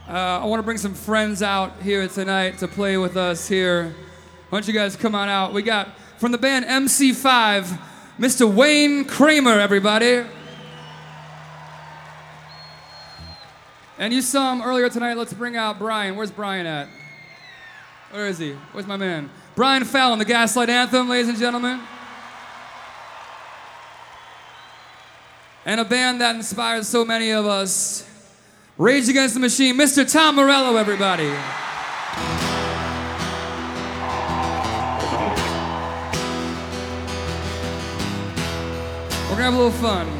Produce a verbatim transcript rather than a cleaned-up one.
Uh, I want to bring some friends out here tonight to play with us here. Why don't you guys come on out? We got from the band M C five, Mister Wayne Kramer, everybody. And you saw him earlier tonight. Let's bring out Brian. Where's Brian at? Where is he? Where's my man? Brian Fallon, the Gaslight Anthem, ladies and gentlemen. And a band that inspires so many of us, Rage Against the Machine, Mister Tom Morello, everybody. We're gonna have a little fun.